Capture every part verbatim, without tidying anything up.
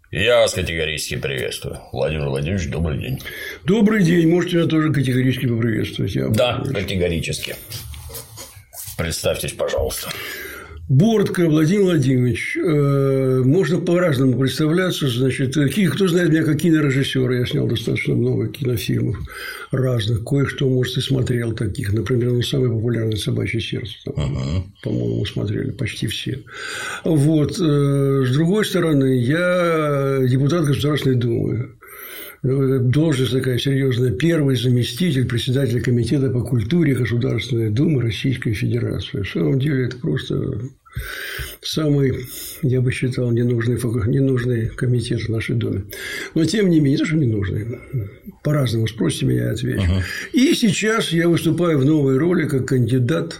Я вас категорически приветствую. Владимир Владимирович, добрый день. Добрый день. Можете меня тоже категорически поприветствовать. Я да, категорически. Представьтесь, пожалуйста. Бортко Владимир Владимирович. Можно по-разному представляться. Значит, кто знает меня как кинорежиссер, я снял достаточно много кинофильмов разных. Кое-что, может, и смотрел таких. Например, ну, самый популярный «Собачье сердце». Там, uh-huh. По-моему, мы смотрели почти все. Вот. С другой стороны, я депутат Государственной Думы. Должность такая серьезная. Первый заместитель председателя комитета по культуре Государственной Думы Российской Федерации. В самом деле, это просто самый, я бы считал, ненужный, ненужный комитет в нашей Думе. Но, тем не менее, не то, что ненужный. По-разному спросите меня, я отвечу. Uh-huh. И сейчас я выступаю в новой роли как кандидат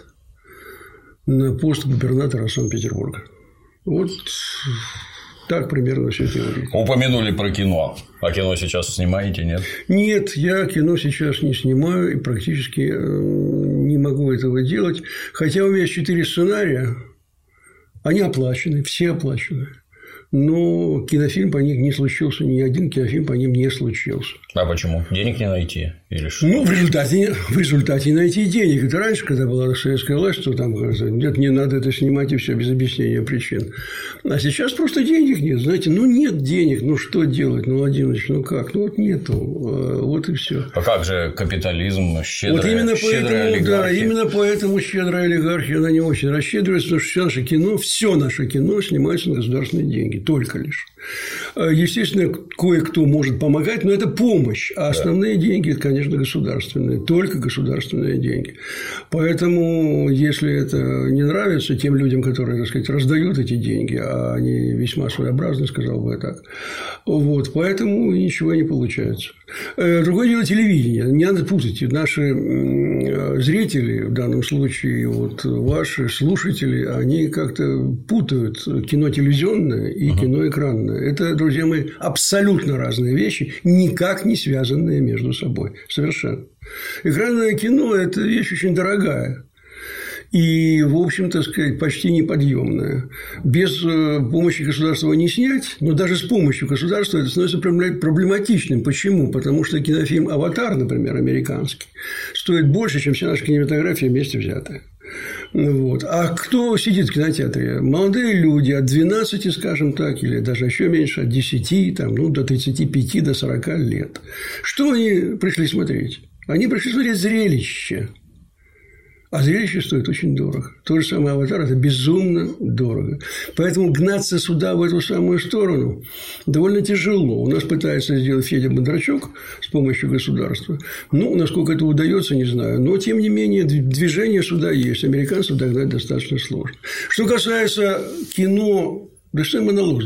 на пост губернатора Санкт-Петербурга. Вот. Так примерно все это выглядит. Упомянули про кино. А кино сейчас снимаете, нет? Нет, я кино сейчас не снимаю и практически не могу этого делать. Хотя у меня есть четыре сценария. Они оплачены, все оплачены. Но кинофильм по ним не случился, ни один кинофильм по ним не случился. А почему? Денег не найти? Или что? Ну, в результате, в результате найти денег. Это раньше, когда была советская власть, то там нет, не надо это снимать, и все без объяснения причин. А сейчас просто денег нет. Знаете, ну нет денег, ну что делать? Ну, Владимирович, ну как? Ну вот нету. Вот и все. А как же капитализм, щедрая, вот именно щедрая поэтому, олигархия? Да, именно поэтому щедрая олигархия, она не очень расщедривается, потому что все наше кино, все наше кино снимается на государственные деньги. Только лишь. Естественно, кое-кто может помогать, но это помощь. А основные да. деньги, это, конечно, государственные. Только государственные деньги. Поэтому, если это не нравится тем людям, которые, так сказать, раздают эти деньги, а они весьма своеобразны, сказал бы я так, вот, поэтому ничего не получается. Другое дело телевидение. Не надо путать. Наши зрители, в данном случае вот ваши слушатели, они как-то путают кино телевизионное и uh-huh. кино экранное. Это, друзья мои, абсолютно разные вещи, никак не связанные между собой. Совершенно. Экранное кино – это вещь очень дорогая. И, в общем-то, сказать, почти неподъемная. Без помощи государства не снять, но даже с помощью государства это становится проблематичным. Почему? Потому что кинофильм «Аватар», например, американский, стоит больше, чем вся наша кинематография вместе взятая. Вот. А кто сидит в кинотеатре? Молодые люди от двенадцати, скажем так, или даже еще меньше, от десяти там, ну, до тридцати пяти, до сорока лет. Что они пришли смотреть? Они пришли смотреть зрелище. А зрелище стоит очень дорого. То же самое «Аватар» – это безумно дорого. Поэтому гнаться сюда, в эту самую сторону, довольно тяжело. У нас пытается сделать Федя Бондарчук с помощью государства. Ну, насколько это удается, не знаю. Но, тем не менее, движение сюда есть. Американцев догнать достаточно сложно. Что касается кино... Да что монолог,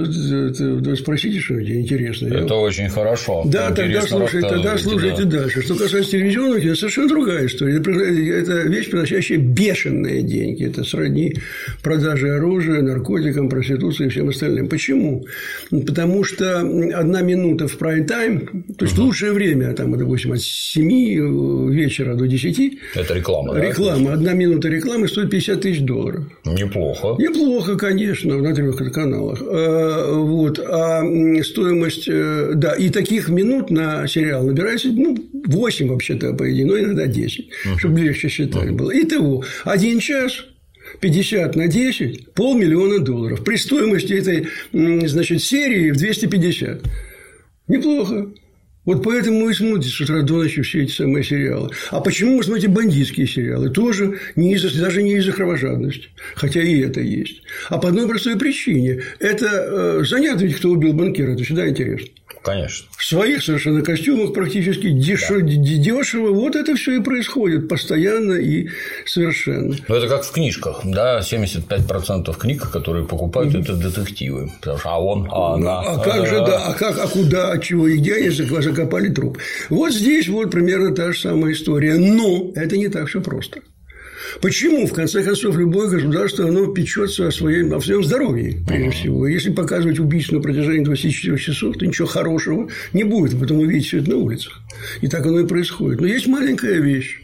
вы спросите что-нибудь интересное. Это я... очень хорошо. Да, тогда слушайте, тогда слушайте да. дальше. Что касается телевизионного кино, совершенно другая история. Это вещь, приносящая бешеные деньги. Это сродни продаже оружия, наркотикам, проституции и всем остальным. Почему? Потому что одна минута в прайм-тайм, то есть угу. лучшее время, там, допустим, от семи вечера до десяти. Это реклама. Реклама. Да? Одна минута рекламы стоит пятьдесят тысяч долларов. Неплохо. Неплохо, конечно, на трех каналах. Вот. А стоимость, да, и таких минут на сериал набирается, ну, восемь вообще-то, по идее, но иногда десять, uh-huh. чтобы легче считать uh-huh. было. Итого, один час, пятьдесят на десять, полмиллиона долларов. При стоимости этой, значит, серии в двести пятьдесят. Неплохо. Вот поэтому вы смотрите с утра до ночи все эти самые сериалы. А почему вы смотрите бандитские сериалы? Тоже не из-за, даже не из-за кровожадности. Хотя и это есть. А по одной простой причине. Это э, занятно ведь, кто убил банкира. Это всегда интересно. Конечно. В своих совершенно костюмах практически дешево, да. дешево. Вот это все и происходит постоянно и совершенно. Ну, это как в книжках. Да, семьдесят пять процентов книг, которые покупают, mm-hmm. это детективы. Потому что а он, а она. А как же, да, а как, а куда, от чего и где они закопали труп. Вот здесь вот примерно та же самая история. Но это не так все просто. Почему, в конце концов, любое государство оно печется о своем, о своем здоровье, прежде uh-huh. всего. Если показывать убийство на протяжении двадцати четырёх часов, то ничего хорошего не будет, а потом увидеть все это на улицах. И так оно и происходит. Но есть маленькая вещь,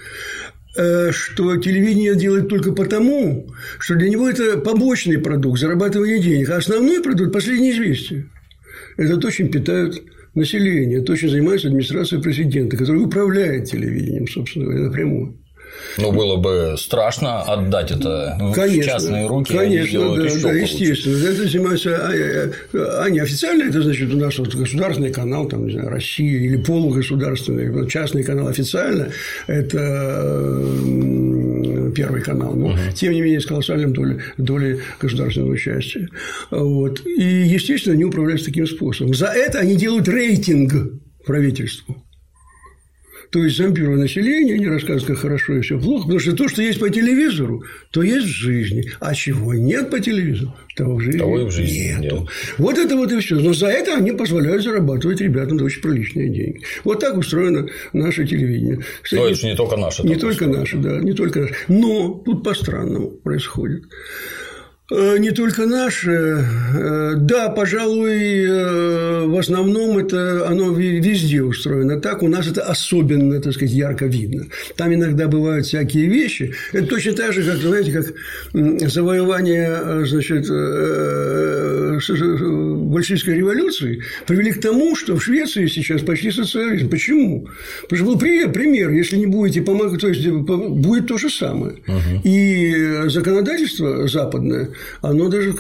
что телевидение делает только потому, что для него это побочный продукт, зарабатывание денег, а основной продукт – последнее известие. Это то, чем питают население, то, чем занимается администрация президента, который управляет телевидением, собственно говоря, напрямую. Ну, было бы страшно отдать это конечно, в частные руки. Конечно, да, да, естественно. Это занимается, а, а не официально, это значит, у нас вот государственный канал, там, не знаю, Россия или полугосударственный, частный канал официально – это Первый канал, но, угу. тем не менее, с колоссальной долей, долей государственного участия. Вот. И, естественно, они управляются таким способом. За это они делают рейтинг правительству. То есть, зомбируя население, они рассказывают, как хорошо и все плохо, потому что то, что есть по телевизору, то есть в жизни. А чего нет по телевизору, того в жизни, того и в жизни нету. Нет. Вот это вот и все. Но за это они позволяют зарабатывать ребятам очень приличные деньги. Вот так устроено наше телевидение. Кстати, но это же не только наше. Не только наше, да, не только наше. Но тут по-странному происходит. Не только наше, да, пожалуй, в основном это оно везде устроено так, у нас это особенно, так сказать, ярко видно. Там иногда бывают всякие вещи, это точно так же, как, знаете, как завоевание, значит, большевистской революции привели к тому, что в Швеции сейчас почти социализм. Почему? Потому что был пример, пример, если не будете помогать, то есть будет то же самое. Угу. И законодательство западное, оно даже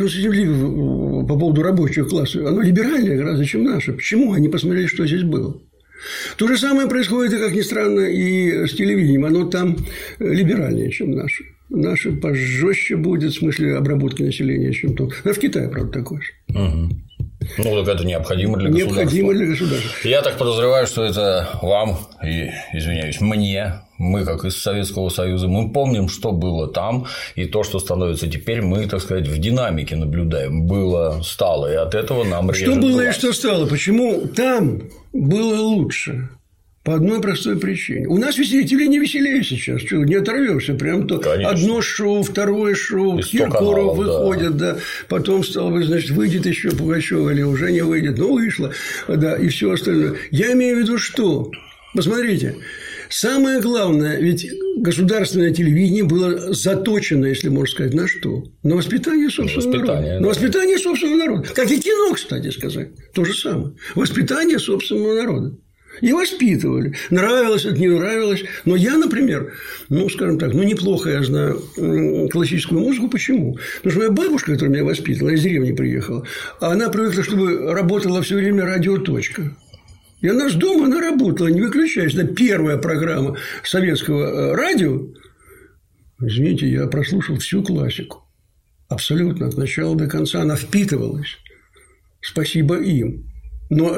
по поводу рабочего класса, оно либеральнее гораздо, чем наше. Почему? Они посмотрели, что здесь было. То же самое происходит, и, как ни странно, и с телевидением. Оно там либеральнее, чем наше. Наше пожестче будет в смысле обработки населения, чем то. А в Китае, правда, такое же. Угу. Ну, так это необходимо для государства. Необходимо для государства. Я так подозреваю, что это вам, и, извиняюсь, мне, мы, как из Советского Союза, мы помним, что было там, и то, что становится теперь, мы, так сказать, в динамике наблюдаем. Было, стало, и от этого нам режет Что было глаз. и что стало? Почему там было лучше? По одной простой причине. У нас телевидение веселее сейчас. Что, не оторвешься. Прям то Конечно. Одно шоу, второе шоу. Киркоров выходит, да. да. Потом стало быть, значит, выйдет еще Пугачева или уже не выйдет. Ну, вышло. Да, и все остальное. Я имею в виду, что? Посмотрите. Самое главное, ведь государственное телевидение было заточено, если можно сказать, на что? На воспитание собственного воспитание, народа. Да. На воспитание собственного народа. Как и кино, кстати сказать. То же самое. Воспитание собственного народа. И воспитывали. Нравилось это, не нравилось. Но я, например, ну, скажем так, ну, неплохо я знаю классическую музыку. Почему? Потому что моя бабушка, которая меня воспитывала, из деревни приехала, она привыкла, чтобы работала все время радиоточка. И она с дома она работала, не выключаясь. Это первая программа советского радио. Извините, я прослушал всю классику. Абсолютно. От начала до конца она впитывалась. Спасибо им. Но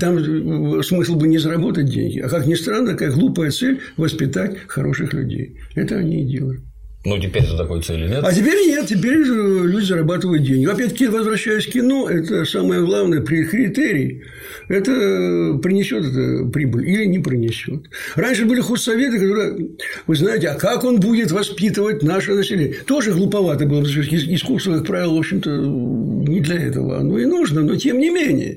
там смысл бы не заработать деньги. А как ни странно, такая глупая цель – воспитать хороших людей. Это они и делают. Ну, теперь-то такой цели нет. А теперь нет. Теперь люди зарабатывают деньги. Опять-таки, возвращаясь к кино, это самое главное критерий. Это принесет это прибыль или не принесет. Раньше были худсоветы, которые, вы знаете, а как он будет воспитывать наше население? Тоже глуповато было, потому что искусство, как правило, в общем-то, не для этого оно и нужно, но тем не менее.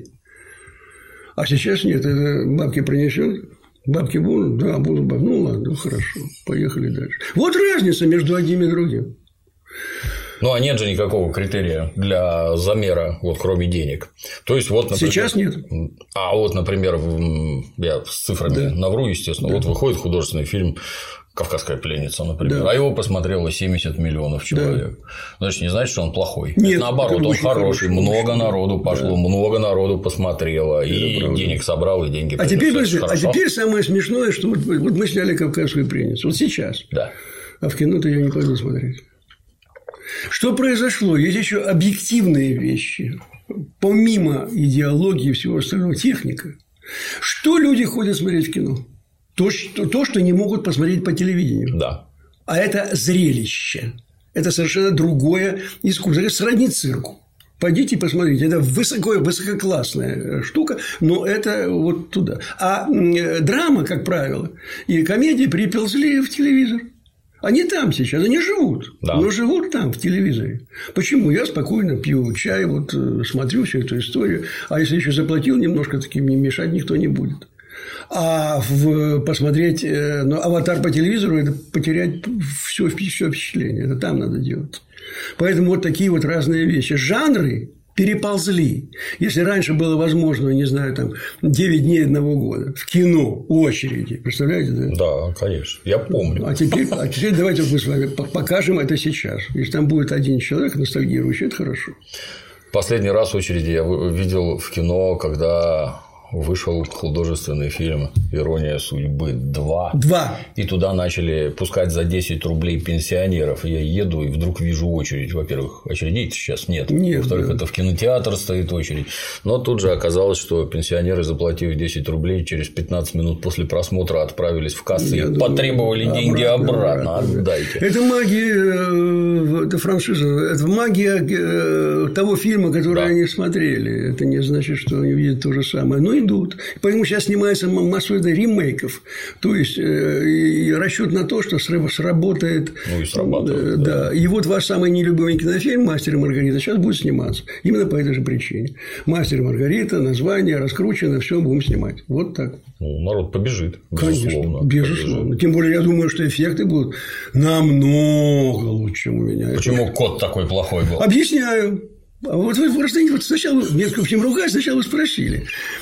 А сейчас нет, это бабки принесет. Бабки будут? Да, будут бабки. Ну, ладно, хорошо. Поехали дальше. Вот разница между одним и другим. Ну, а нет же никакого критерия для замера, вот кроме денег. То есть, вот, например... Сейчас нет. А вот, например, я с цифрами да. навру, естественно. Да. Вот выходит художественный фильм «Кавказская пленница», например, да. а его посмотрело семьдесят миллионов человек. Да. Значит, не значит, что он плохой. Нет, наоборот, он хороший. Много очень народу пошло, да. много народу посмотрело, это и правда. Денег собрал, и деньги а теперь, а теперь самое смешное, что вот, вот мы сняли «Кавказскую пленницу». Вот сейчас. Да. А в кино-то я не пойду смотреть. Что произошло? Есть еще объективные вещи. Помимо идеологии и всего остального, техника. Что люди ходят смотреть в кино? То, что, то, что не могут посмотреть по телевидению. Да. А это зрелище. Это совершенно другое искусство. Это сродни цирку. Пойдите посмотрите. Это высоко, высококлассная штука, но это вот туда. А драма, как правило, и комедии приползли в телевизор. Они там сейчас, они живут, да. но живут там, в телевизоре. Почему? Я спокойно пью чай, вот смотрю всю эту историю, а если еще заплатил немножко, таким мне мешать никто не будет. А в, посмотреть ну, «Аватар» по телевизору – это потерять все, все впечатление. Это там надо делать. Поэтому вот такие вот разные вещи. Жанры переползли. Если раньше было возможно, не знаю, там девять дней одного года в кино очереди, представляете, да? Да, конечно, я помню. А теперь, а теперь давайте мы с вами покажем это сейчас. Если там будет один человек ностальгирующий, это хорошо. Последний раз очереди я видел в кино, когда вышел художественный фильм «Ирония судьбы два». Два. И туда начали пускать за десять рублей пенсионеров. И я еду и вдруг вижу очередь. Во-первых, очередей сейчас нет. нет Во-вторых, да. это в кинотеатр стоит очередь. Но тут же оказалось, что пенсионеры, заплатив десять рублей, через пятнадцать минут после просмотра отправились в кассу и думаю, потребовали обратно, деньги обратно. обратно. Отдайте. Это магия, это франшиза, это магия того фильма, который да. они смотрели. Это не значит, что они видят то же самое. Но идут. Поэтому сейчас снимается массу ремейков. То есть э, расчет на то, что сработает. Ну и срабатывает. Да. да. И вот ваш самый нелюбимый кинофильм «Мастер и Маргарита» сейчас будет сниматься. Именно по этой же причине. «Мастер и Маргарита», название раскручено, все будем снимать. Вот так. Ну, народ побежит. Безусловно. Конечно, безусловно. Побежит. Тем более, я думаю, что эффекты будут намного лучше, чем у меня. Почему Это... кот такой плохой был? Объясняю. А вот вы просто вот сначала, нет, в общем, ругать, сначала вы спросили.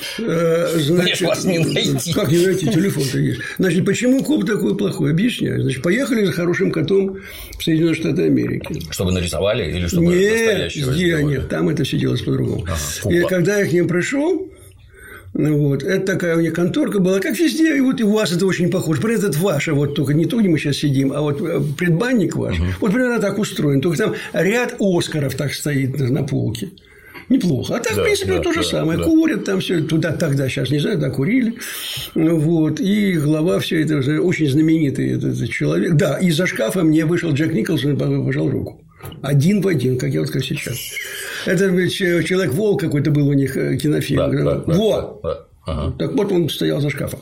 Значит, Мне вас не найти. Как не найти? Телефон-то есть. Значит, почему коп такой плохой? Объясняю. Значит, поехали за хорошим котом в Соединенные Штаты Америки. Чтобы нарисовали или чтобы нет, настоящего сделали? Нет, там это все делалось по-другому. Ага, и когда я к ним пришел, вот, это такая у них конторка была, как везде, и вот и у вас это очень похоже. Например, это ваше, вот только не то, где мы сейчас сидим, а вот предбанник ваш, uh-huh. вот примерно так устроен. Только там ряд Оскаров так стоит на полке. Неплохо. А так, да, в принципе, да, то же да, самое. Да. Курят там все туда тогда, сейчас не знаю, да, курили. Вот. И глава все это очень знаменитый этот, этот человек. Да, из-за шкафа мне вышел Джек Николсон и пожал руку. Один в один, как я вот как сейчас. Это Человек-волк какой-то был у них кинофильм. Да, да, вот. Да, да. Ага. Так вот он стоял за шкафом.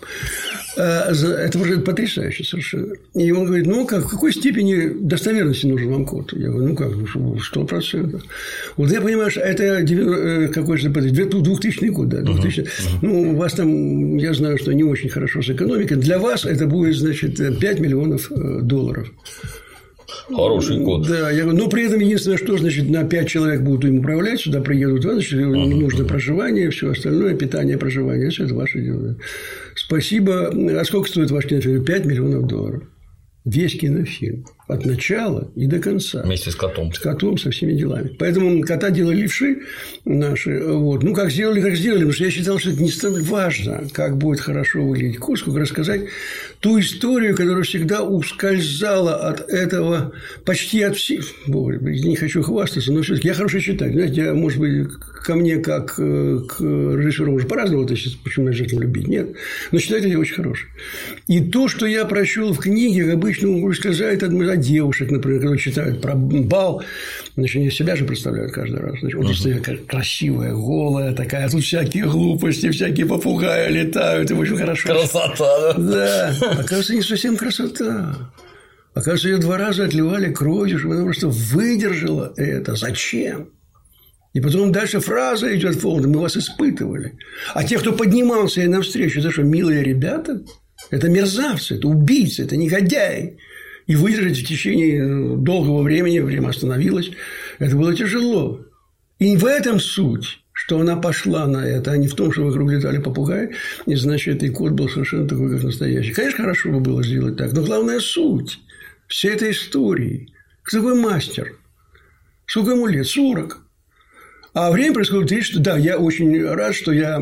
Это уже потрясающе совершенно. И он говорит: ну как, в какой степени достоверности нужен вам код? Я говорю: ну как, сто процентов. Вот я понимаю, что это какой-то двухтысячный год, да, двухтысячный. Uh-huh. Ну, у вас там, я знаю, что не очень хорошо с экономикой. Для вас это будет, значит, пять миллионов долларов. Хороший код. Да, я говорю, но при этом единственное, что значит, на пять человек будут им управлять, сюда приедут, значит, uh-huh. нужно проживание, все остальное, питание, проживание, все это ваше дело. Спасибо. А сколько стоит ваш кинофильм? пять миллионов долларов. Весь кинофильм. От начала и до конца. Вместе с котом. С котом, со всеми делами. Поэтому кота делали левши наши. Вот. Ну, как сделали, так сделали. Потому что я считал, что это не столь важно, как будет хорошо выглядеть кот, сколько рассказать ту историю, которая всегда ускользала от этого почти от всех. Не хочу хвастаться, но все-таки я хорошо читаю. Знаете, я, может быть, ко мне как к режиссеру уже по-разному, то есть, почему я женщин любить, нет. Но читать я очень хороший. И то, что я прочел в книге, обычно ускользает от девушек, например, которые читают про бал, значит, они себя же представляют каждый раз. Значит, вот uh-huh. красивая, голая такая, тут всякие глупости, всякие попугаи летают, и очень хорошо. Красота, да? Да. Оказывается, не совсем красота. Оказывается, ее два раза отливали кровью, чтобы она просто выдержала это. Зачем? И потом дальше фраза идет полная: мы вас испытывали. А те, кто поднимался ей навстречу, это что, милые ребята? Это мерзавцы, это убийцы, это негодяи. И выдержать в течение долгого времени, время остановилось, это было тяжело. И в этом суть, что она пошла на это, а не в том, что вокруг летали попугаи, и, значит, и кот был совершенно такой, как настоящий. Конечно, хорошо бы было сделать так, но главная суть всей этой истории. Кто такой мастер? Сколько ему лет? сорок. А время происходит тридцать. Да, я очень рад, что я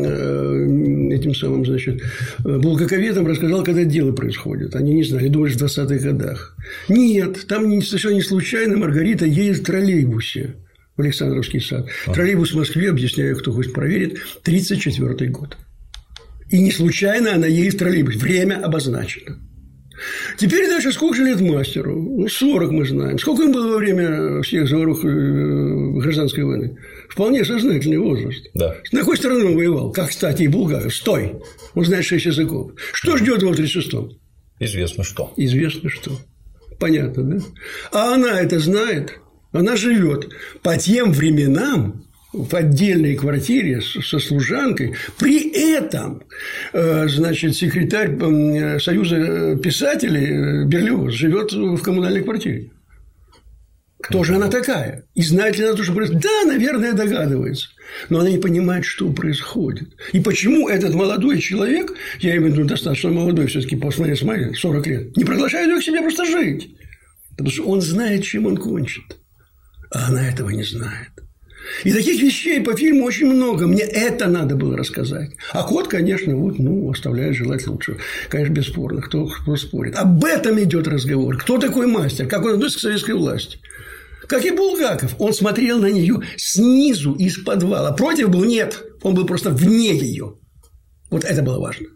этим самым, значит, булгаковедам рассказал, когда дело происходит. Они не знали, думали, в двадцатых годах. Нет, там совершенно не случайно Маргарита едет в троллейбусе в Александровский сад. А. Троллейбус в Москве, объясняю, кто хочет проверить, тридцать четвёртый год. И не случайно она едет в троллейбус. Время обозначено. Теперь дальше, сколько же лет мастеру? Ну, сорок мы знаем. Сколько им было во время всех заварух гражданской войны? Вполне сознательный возраст. Да. На какой стороне он воевал? Как, кстати, и Булгаков. Стой! Он знает шесть языков. Что ждет его в тридцать шестом? Известно что. Известно что. Понятно, да? А она это знает. Она живет по тем временам, в отдельной квартире со служанкой. При этом, значит, секретарь Союза писателей Берлиоз живет в коммунальной квартире. Кто же она такая? И знает ли она то, что происходит? Да, наверное, догадывается. Но она не понимает, что происходит. И почему этот молодой человек, я имею в виду достаточно молодой, все-таки посмотри, смотри, сорок лет, не приглашает ее к себе просто жить. Потому что он знает, чем он кончит. А она этого не знает. И таких вещей по фильму очень много. Мне это надо было рассказать. А кот, конечно, вот, ну, оставляет желать лучшего. Конечно, бесспорно. Кто, кто спорит. Об этом идет разговор. Кто такой мастер? Как он относится к советской власти? Как и Булгаков. Он смотрел на нее снизу, из подвала. Против был? Нет. Он был просто вне ее. Вот это было важно.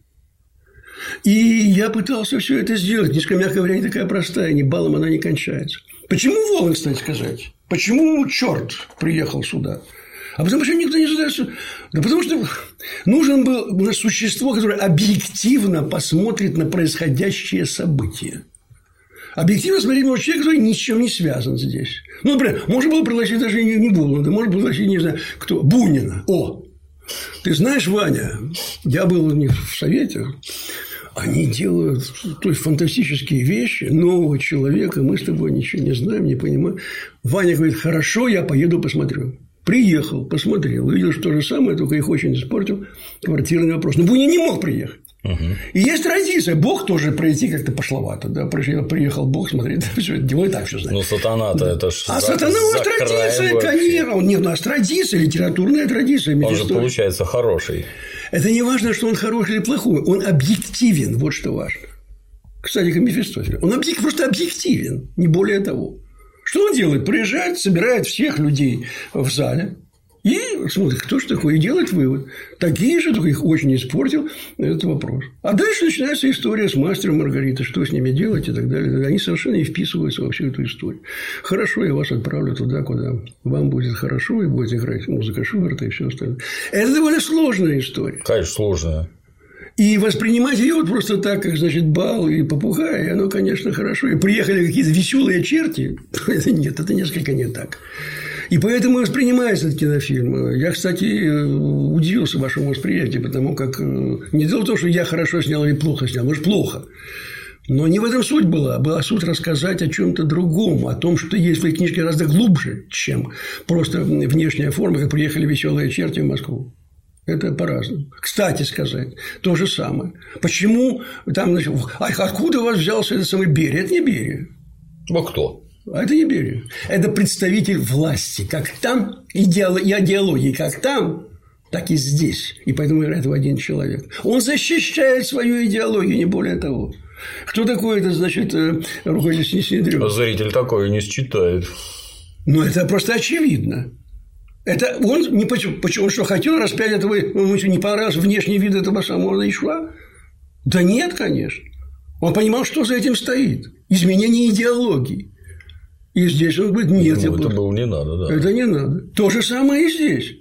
И я пытался все это сделать. Книжка, мягко говоря, не такая простая. Ни балом она не кончается. Почему Волан, кстати сказать? Почему черт приехал сюда? А потому что никто не задается. Да потому что нужен был существо, которое объективно посмотрит на происходящее событие. Объективно смотреть может человек, который ни с чем не связан здесь. Ну, например, можно было пригласить даже не Буланда, можно пригласить, не знаю, кто, Бунина. О, ты знаешь, Ваня, я был у них в совете. Они делают, то есть, фантастические вещи нового человека. Мы с тобой ничего не знаем, не понимаем. Ваня говорит: хорошо, я поеду посмотрю. Приехал, посмотрел, увидел, что то же самое, только их очень испортил квартирный вопрос. Но Бунин не мог приехать. Угу. И есть традиция. Бог тоже пройти как-то пошловато. Да? Приехал Бог, смотрит, все это дело и так все знает. Ну, сатана-то да. это ж. А за, сатана у нас традиция, конечно. Он, нет, у нас традиция, литературная традиция. Он же получается хороший. Это не важно, что он хороший или плохой. Он объективен. Вот что важно. Кстати, к Мефистофелю. Он объект, просто объективен. Не более того. Что он делает? Приезжает, собирает всех людей в зале. И смотрит, кто же такой, и делает вывод. Такие же, только их очень испортил этот вопрос. А дальше начинается история с мастером Маргаритой, что с ними делать и так далее. Они совершенно не вписываются во всю эту историю. Хорошо, я вас отправлю туда, куда вам будет хорошо, и будет играть музыка Шуберта и все остальное. Это довольно сложная история. Конечно, сложная. И воспринимать ее вот просто так, как, значит, бал и попугай, оно, конечно, хорошо. И приехали какие-то веселые черти. Нет, это несколько не так. И поэтому воспринимается этот кинофильм. Я, кстати, удивился вашему восприятию, потому как не дело в том, что я хорошо снял или плохо снял, может, плохо. Но не в этом суть была. Была суть рассказать о чем-то другом, о том, что есть в этой книжке гораздо глубже, чем просто внешняя форма, как приехали веселые черти в Москву. Это по-разному. Кстати сказать, то же самое. Почему там, значит, а откуда у вас взялся этот самый Берия? Это не Берия. А кто? А это не Берия. Это представитель власти. Как там идеологии, как там, так и здесь. И поэтому играет в один человек. Он защищает свою идеологию, не более того. Кто такой это, значит, руководитель Синедрёв? Зритель такое не считает. Ну, это просто очевидно. Это он не почему, почему он что хотел распять этого, ему не понравился внешний вид этого самого Ишва? Да нет, конечно. Он понимал, что за этим стоит. Изменение идеологии. И здесь он говорит: нет, ну, это было не надо, да. Это не надо. То же самое и здесь.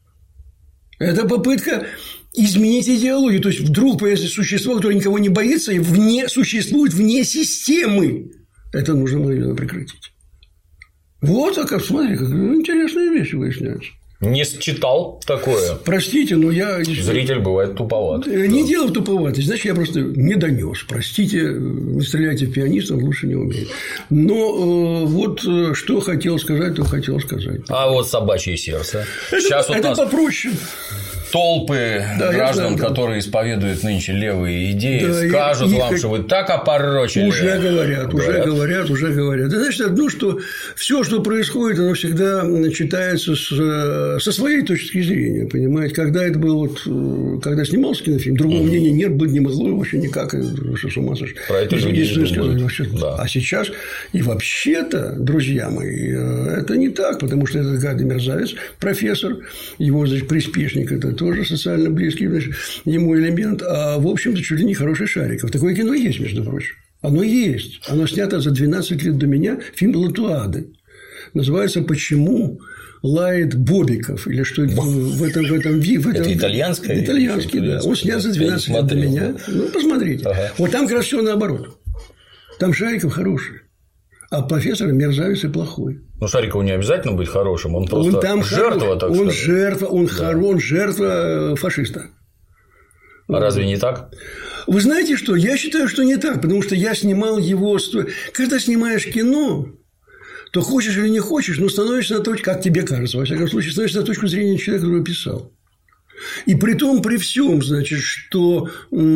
Это попытка изменить идеологию. То есть вдруг появится существо, которое никого не боится и вне, существует вне системы. Это нужно было прекратить. Вот, а как, смотри, как интересные вещи выясняются. Не считал такое. Простите, но я... Зритель бывает туповат. Не да. дело в туповатости, значит, я просто не донес. Простите, не стреляйте в пианистов, лучше не умею. Но э, вот что хотел сказать, то хотел сказать. А вот собачье сердце. Это, Сейчас вот это нас... попроще. Толпы да, граждан, знаю, которые да. исповедуют нынче левые идеи, да, скажут вам, их... что вы так опорочили. Уже говорят, уже говорят, говорят, уже говорят. Это значит одно, что все, что происходит, оно всегда читается с, со своей точки зрения, понимаете. Когда это был вот, когда снимался кинофильм, другого mm-hmm. мнения нет, быть не могло вообще никак, что с ума сошли. Про это люди не думают. Да. А сейчас и вообще-то, друзья мои, это не так, потому что этот гадый мерзавец, профессор, его, значит, приспешник, это тоже социально близкий, значит, ему элемент, а в общем-то чуть ли не хороший Шариков. Такое кино есть, между прочим. Оно есть. Оно снято за двенадцать лет до меня. Фильм «Латуады». Называется «Почему лает Бобиков?» или что в этом в этом в этом это итальянское? Итальянский, да. Он снят за двенадцать лет до меня. Да. Ну, посмотрите. Ага. Вот там как раз все наоборот. Там Шариков хороший. А профессор мерзавец и плохой. Ну, Шарикову не обязательно быть хорошим, он просто он там жертва, так он сказать. Жертва, он, да. хор... он жертва фашиста. А разве не так? Вы знаете что? Я считаю, что не так, потому что я снимал его. Когда снимаешь кино, то хочешь или не хочешь, но становишься на точку, как тебе кажется, во всяком случае, становишься на точку зрения человека, который писал. И при том, при всем, значит, что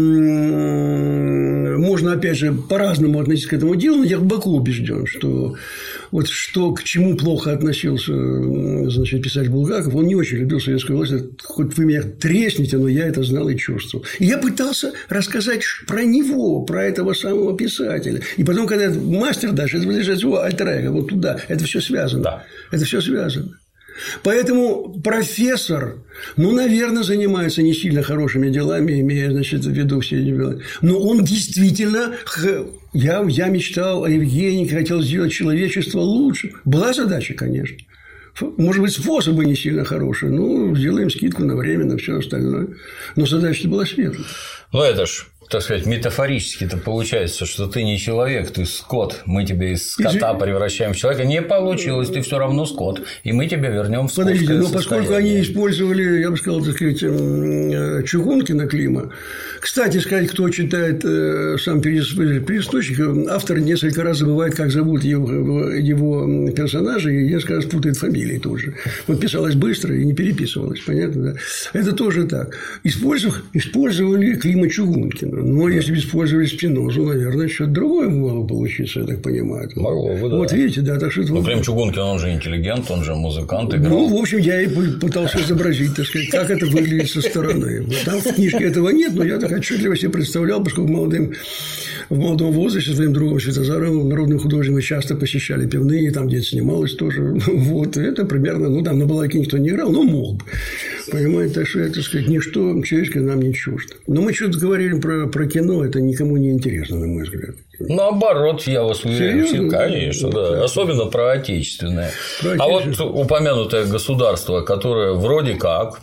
можно, опять же, по-разному относиться к этому делу, но я глубоко убежден, что вот что к чему плохо относился, значит, писатель Булгаков, он не очень любил советскую власть, хоть вы меня тресните, но я это знал и чувствовал. И я пытался рассказать про него, про этого самого писателя. И потом, когда мастер дальше, это принадлежит его альтер-эго, вот туда, это все связано. Да. Это все связано. Поэтому профессор, ну, наверное, занимается не сильно хорошими делами, имея, значит, в виду все эти дела. Но он действительно... Я, я мечтал о Евгении, хотел сделать человечество лучше. Была задача, конечно. Может быть, способы не сильно хорошие. Ну, сделаем скидку на время, на все остальное. Но задача была светлая. Ну, это ж, так сказать, метафорически-то получается, что ты не человек, ты скот. Мы тебя из скота превращаем в человека. Не получилось, ты все равно скот. И мы тебя вернем в скотское Подождите, но состояние. поскольку они использовали, я бы сказал, так сказать, Чугункина Клима. Кстати сказать, кто читает сам первоисточник, автор несколько раз забывает, как зовут его, его персонажа, и несколько раз путает фамилии тоже. Вот писалось быстро и не переписывалось, понятно, да? Это тоже так. Использовали, использовали Клима Чугункина. Но если бы использовали Спинозу, наверное, что-то другое могло получиться, я так понимаю. Могло бы, да. Вот видите, да, так что... Ну, Клим Чугункин, он же интеллигент, он же музыкант, играл. Ну, в общем, я и пытался изобразить, так сказать, как это выглядит со стороны. Там в книжке этого нет, но я так отчетливо себе представлял, поскольку молодым, в молодом возрасте своим другом Светозаровым, народным художником, мы часто посещали пивные, там где-то снималось тоже. Вот, это примерно, ну, там на балалайке никто не играл, но мог бы. Понимаете, так что, так сказать, ничто человеческое нам не чуждо. Но мы что-то говорили про, про кино, это никому не интересно, на мой взгляд. Наоборот, я вас уверяю, все, конечно, да. Да. Особенно про отечественное. Про а отечественное. Вот упомянутое государство, которое вроде как,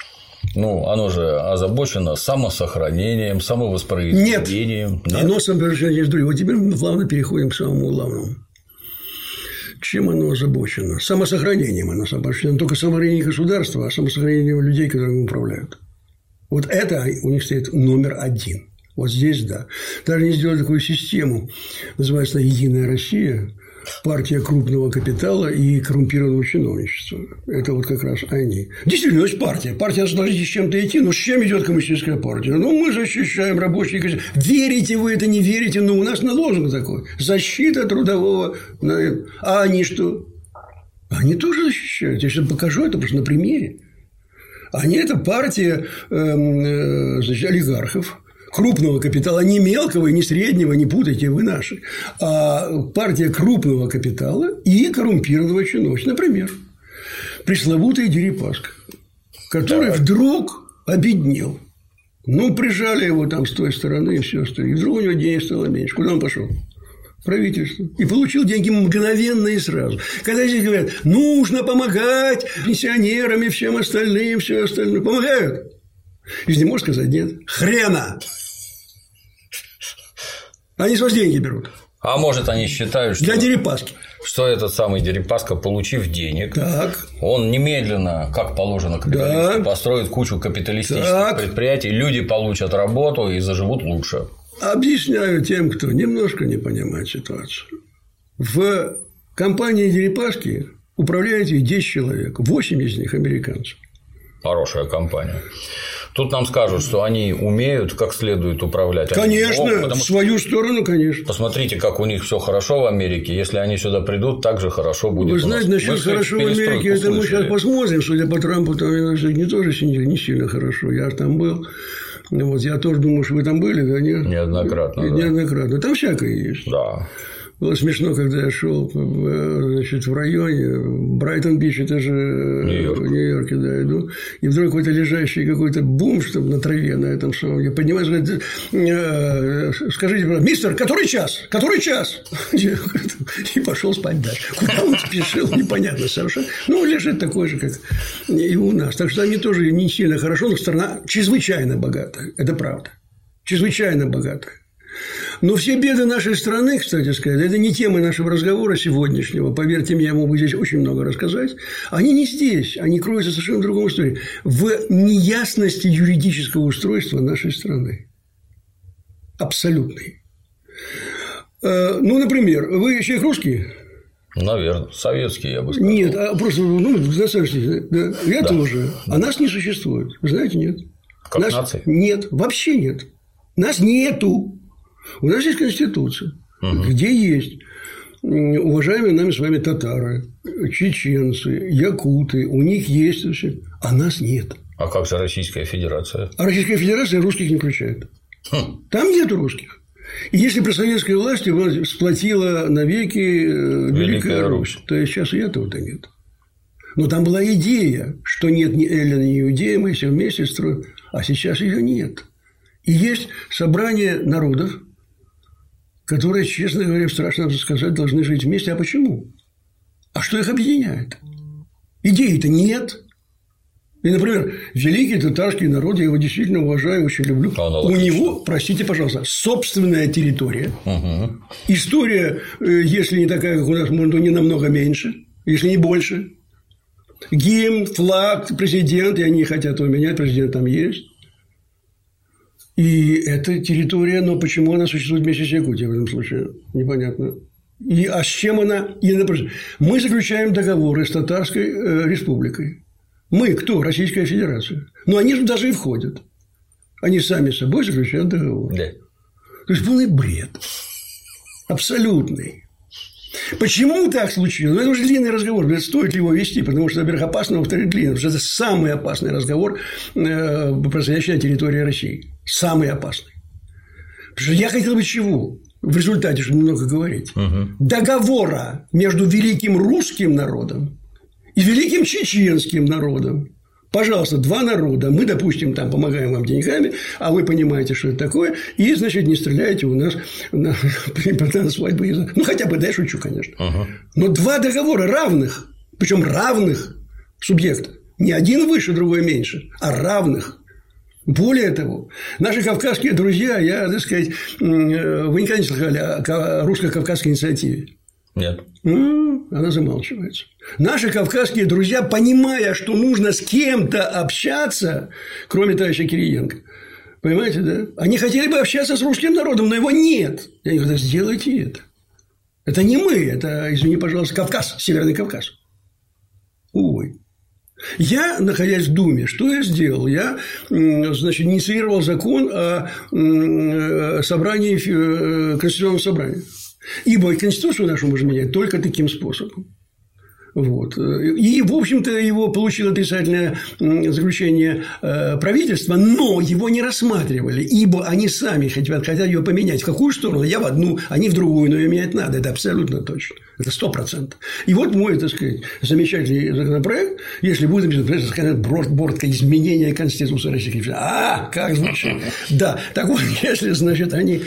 ну, оно же озабочено самосохранением, самовоспроизведением. Нет, Нет? оно самовоспроизведение. Вот теперь мы плавно переходим к самому главному. Чем оно озабочено? Самосохранением оно озабочено. Только самосохранение государства, а самосохранение людей, которыми управляют. Вот это у них стоит номер один. Вот здесь, да. Даже не сделали такую систему, называется «Единая Россия», партия крупного капитала и коррумпированного чиновничества. Это вот как раз они. Действительно, есть партия. Партия должна с чем-то идти, но с чем идет коммунистическая партия? Ну, мы защищаем рабочих. Верите вы это, не верите, но у нас лозунг такой. Защита трудового. А они что? Они тоже защищают. Я сейчас покажу это просто на примере. Они – это партия э, значит, олигархов. Крупного капитала, не мелкого, не среднего, не путайте вы наши, а партия крупного капитала и коррумпированного чиновничества. Например, пресловутый Дерипаска, который так. вдруг обеднел. Ну, прижали его там с той стороны и все остальное. И вдруг у него денег стало меньше. Куда он пошел? Правительство. И получил деньги мгновенно и сразу. Когда здесь говорят, нужно помогать пенсионерам и всем остальным, все остальное. Помогают? И не можешь сказать нет. Хрена! Они с вас деньги берут. А может, они считают, что... Для Дерипаски. Что этот самый Дерипаска, получив денег, так. он немедленно, как положено капиталисту, да. построит кучу капиталистических так. предприятий, люди получат работу и заживут лучше. Объясняю тем, кто немножко не понимает ситуацию. В компании Дерипаски управляет десять человек, восемь из них американцев. Хорошая компания. Тут нам скажут, что они умеют как следует управлять. Конечно, могут, в свою сторону, конечно. Посмотрите, как у них все хорошо в Америке. Если они сюда придут, так же хорошо будет. Вы знаете, насчет хорошо в Америке, это мы сейчас посмотрим. Судя по Трампу, там не тоже не сильно хорошо. Я там был. Вот, я тоже думаю, что вы там были, да, нет? Неоднократно. Да. Неоднократно. Там всякое есть. Да. Было смешно, когда я шел, значит, в районе Брайтон-Бич, это же Нью-Йорк. в Нью-Йорке, да, иду, и вдруг какой-то лежащий какой-то бомж там на траве на этом самом, я поднимаюсь, говорит, скажите, мистер, который час? Который час? И пошел спать дальше. Куда он спешил, непонятно совершенно. Ну, лежит такой же, как и у нас. Так что они тоже не сильно хорошо, но страна чрезвычайно богатая. Это правда. Чрезвычайно богатая. Но все беды нашей страны, кстати сказать, это не тема нашего разговора сегодняшнего. Поверьте мне, я могу здесь очень много рассказать. Они не здесь, они кроются в совершенно другом истории. В неясности юридического устройства нашей страны. Абсолютной. Ну, например, вы человек русский? Наверное, советские, я бы сказал. Нет, а просто, ну, на самом деле, да, я да. тоже. А нас не существует. Вы знаете, нет. Как нас... нации? Нет, вообще нет. Нас нету. У нас есть Конституция, угу. где есть уважаемые нами с вами татары, чеченцы, якуты. У них есть все, а нас нет. А как же Российская Федерация? А Российская Федерация русских не включает. Хм. Там нет русских. И если при советской власти сплотила навеки Великая, Великая Русь, Русь, то и сейчас и этого-то нет. Но там была идея, что нет ни эллина, ни иудея, мы все вместе строим, а сейчас ее нет. И есть собрание народов, которые, честно говоря, страшно сказать, должны жить вместе. А почему? А что их объединяет? Идеи-то нет. И, например, великий татарский народ, я его действительно уважаю, очень люблю. У него, простите, пожалуйста, собственная территория. Угу. История, если не такая, как у нас, может, не намного меньше, если не больше. Гимн, флаг, президент, и они не хотят его менять, президент там есть. И эта территория, но почему она существует вместе с Якутией в этом случае? Непонятно. И, а с чем она? Мы заключаем договоры с Татарской республикой. Мы кто? Российская Федерация. Но они же даже и входят. Они сами с собой заключают договор. Да. То есть полный бред. Абсолютный. Почему так случилось? Ну, это уже длинный разговор. Стоит ли его вести? Потому что, во-первых, опасно, а во-вторых, длинный. Потому что это самый опасный разговор, происходящий на территории России. Самый опасный. Потому что я хотел бы чего? В результате, чтобы немного говорить. Угу. Договора между великим русским народом и великим чеченским народом. Пожалуйста, два народа. Мы, допустим, там помогаем вам деньгами, а вы понимаете, что это такое, и, значит, не стреляете у нас на, на свадьбу. Ну, хотя бы, да, я шучу, конечно. Ага. Но два договора равных, причем равных субъекта. Не один выше, другой меньше, а равных. Более того, наши кавказские друзья, я, так сказать, вы никогда не слыхали о русско-кавказской инициативе? Нет. Она замалчивается. Наши кавказские друзья, понимая, что нужно с кем-то общаться, кроме товарища Кириенко, понимаете, да? Они хотели бы общаться с русским народом, но его нет. Я говорю, да сделайте это. Это не мы, это, извини, пожалуйста, Кавказ, Северный Кавказ. Увы. Я, находясь в Думе, что я сделал? Я, значит, инициировал закон о собрании, Конституционного собрания. Ибо Конституцию нашу можно менять только таким способом. Вот. И, в общем-то, его получило отрицательное заключение правительства, но его не рассматривали, ибо они сами хотят, хотят ее поменять. В какую сторону? Я в одну, они в другую, но ее менять надо. Это абсолютно точно. Это сто процентов. И вот мой, так сказать, замечательный законопроект, если будет написано борт изменения Конституции Российской Федерации. А, как звучит. Да. Так вот, если, значит, они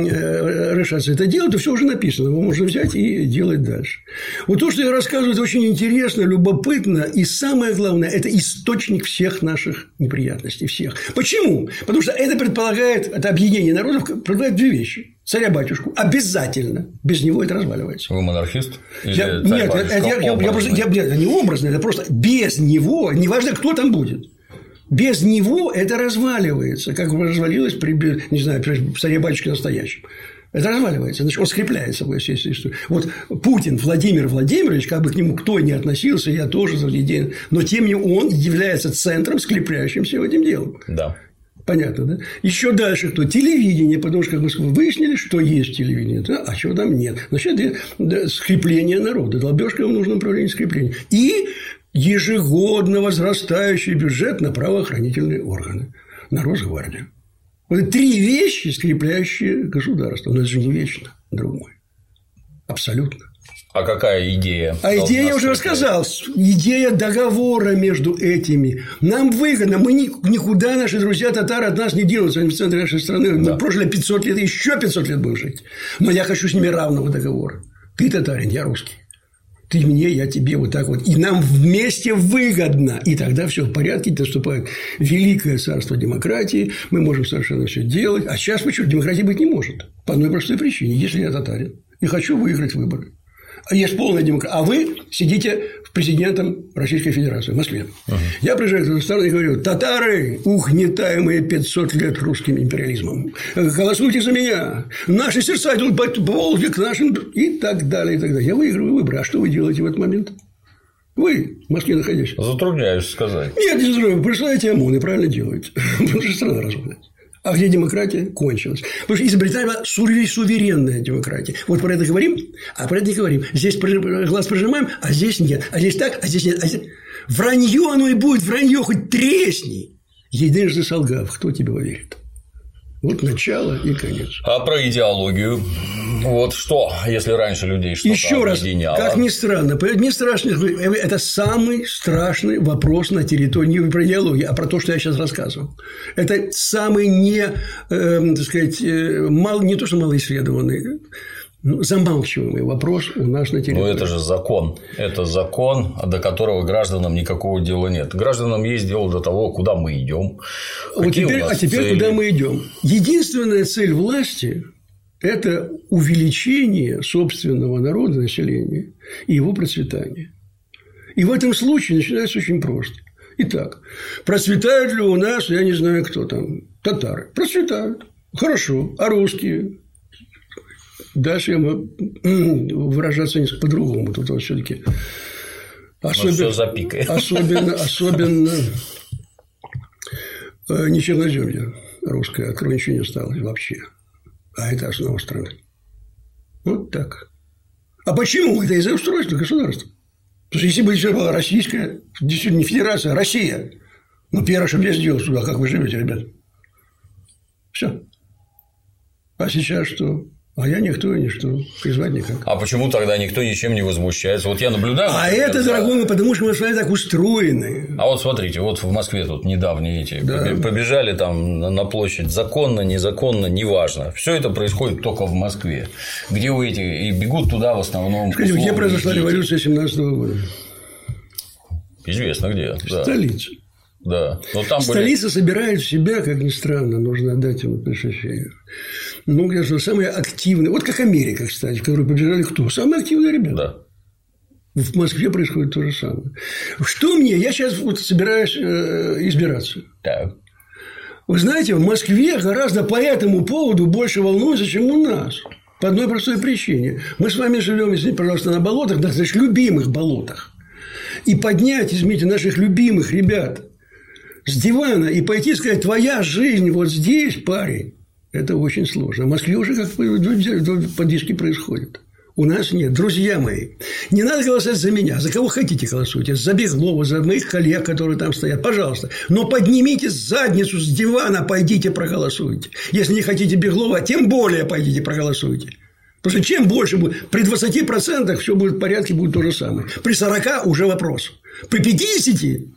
решатся это делать, то все уже написано. Его можно взять и делать дальше. Вот то, что я рассказываю, это очень интересно, любопытно. И самое главное, это источник всех наших неприятностей. Всех. Почему? Потому что это предполагает, это объединение народов предполагает две вещи. Царя-батюшку обязательно. Без него это разваливается. Вы монархист? Я, нет, это, я, я, я просто, я, это не образно, это просто без него, неважно, кто там будет. Без него это разваливается, как развалилось при, не знаю, при царе-батюшке настоящем. Это разваливается, значит, он скрепляет собой всю эту историю. Вот Путин Владимир Владимирович, как бы к нему кто ни относился, я тоже за идею, но тем не менее он является центром, скрепляющим всем этим делом. Да. Понятно, да? Еще дальше кто? Телевидение, потому что, как мы выяснили, что есть телевидение, да? А чего там нет? Значит, да, скрепление народа, долбежка в нужном направлении скрепления. И ежегодно возрастающий бюджет на правоохранительные органы, на Росгвардию. Вот это три вещи, скрепляющие государство. Но это же не вечно, друг мой. Абсолютно. А какая идея? А идея, я уже рассказал. Идея договора между этими. Нам выгодно. Мы никуда, наши друзья татары, от нас не делаются. Они в центре нашей страны. Да. Мы прожили пятьсот лет, еще пятьсот лет будем жить. Но я хочу с ними равного договора. Ты татарин, я русский. Ты мне, я тебе, вот так вот. И нам вместе выгодно. И тогда все в порядке, наступает великое царство демократии. Мы можем совершенно все делать. А сейчас почему? Демократии быть не может. По одной простой причине. Если я татарин и хочу выиграть выборы. Есть полная демократия. А вы сидите президентом Российской Федерации в Москве. Uh-huh. Я приезжаю в Татарстан и говорю: татары, угнетаемые пятьсот лет русским империализмом, голосуйте за меня, наши сердца идут по Волге к нашим... И так далее, и так далее. Я выигрываю выборы. А что вы делаете в этот момент? Вы в Москве находясь. Затрудняюсь сказать. Нет, не затрудняюсь. Представляете ОМОН и правильно делаете. Потому что страна разумная. А где демократия? Кончилась. Потому что изобретаема суверенная демократия. Вот про это говорим, а про это не говорим. Здесь глаз прижимаем, а здесь нет. А здесь так, а здесь нет. А здесь... Вранье оно и будет, вранье хоть тресни. Единожды солгав, кто тебе поверит? Вот начало и конец. А про идеологию? Вот что, если раньше людей что-то Еще раз, объединяло? Как ни странно, не страшно, это самый страшный вопрос на территории не про идеологию, а про то, что я сейчас рассказывал. Это самый не, э, так сказать, мало, не то, что малоисследованный, но замалчиваемый вопрос у нас на территории. Но это же закон. Это закон, до которого гражданам никакого дела нет. Гражданам есть дело до того, куда мы идем. Вот теперь, а теперь цели? Куда мы идем? Единственная цель власти – это увеличение собственного народа, населения и его процветания. И в этом случае начинается очень просто. Итак, процветают ли у нас, я не знаю, кто там, татары? Процветают. Хорошо. А русские? Дальше я могу выражаться несколько по-другому. Тут вот все-таки особенно, особенно, особенно не черноземье русское, от которого ничего не осталось вообще. А это основа страны. Вот так. А почему? Это из-за устройства государства. Потому что если бы все было российское, действительно не федерация, а Россия, ну, первое, что я сделал сюда, как вы живете, ребят. Все. А сейчас что? А я никто и ничто, призвать никак. А почему тогда никто ничем не возмущается? Вот я наблюдаю. А это, за... дорогой мой, потому что мы с вами так устроены. А вот смотрите, вот в Москве тут недавние эти да. побежали там на площадь законно, незаконно, неважно. Все это происходит только в Москве. Где вы эти и бегут туда в основном. Скажите, где произошла дети. Революция семнадцатого года? Известно где. В да. столице. Да. Но там Столица были... собирает в себя, как ни странно, нужно отдать ему пришествие. Ну, я же самые активные. Вот как Америка, кстати, в которую побежали кто? Самые активные ребята. Да. В Москве происходит то же самое. Что мне? Я сейчас вот собираюсь избираться. Так. Вы знаете, в Москве гораздо по этому поводу больше волнуются, чем у нас. По одной простой причине. Мы с вами живем, извините, пожалуйста, на болотах, на наших любимых болотах. И поднять, извините, наших любимых ребят с дивана и пойти сказать: твоя жизнь вот здесь, парень, это очень сложно. В Москве уже как подвижки происходят. У нас нет. Друзья мои, не надо голосовать за меня. За кого хотите голосуйте. За Беглова, за моих коллег, которые там стоят. Пожалуйста. Но поднимите задницу с дивана, пойдите проголосуйте. Если не хотите Беглова, тем более пойдите проголосуйте. Потому что чем больше будет, при двадцати процентах все будет в порядке, будет то же самое. При сорока уже вопрос. При пятидесяти